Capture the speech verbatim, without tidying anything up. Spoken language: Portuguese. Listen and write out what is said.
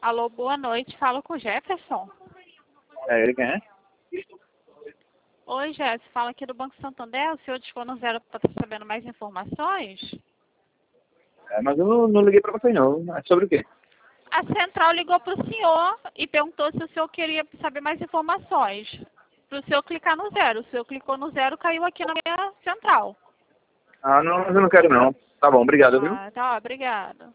Alô, boa noite. Falo com o Jefferson. É ele quem é? Oi, Jefferson. Fala aqui do Banco Santander. O senhor dispõe no zero para estar sabendo mais informações? É, mas eu não, não liguei pra vocês não. É sobre o quê? A central ligou para o senhor e perguntou se o senhor queria saber mais informações. Para o senhor clicar no zero. O senhor clicou no zero, caiu aqui na minha central. Ah, não, mas eu não quero não. Tá bom, obrigado, viu? Ah, tá. Obrigada.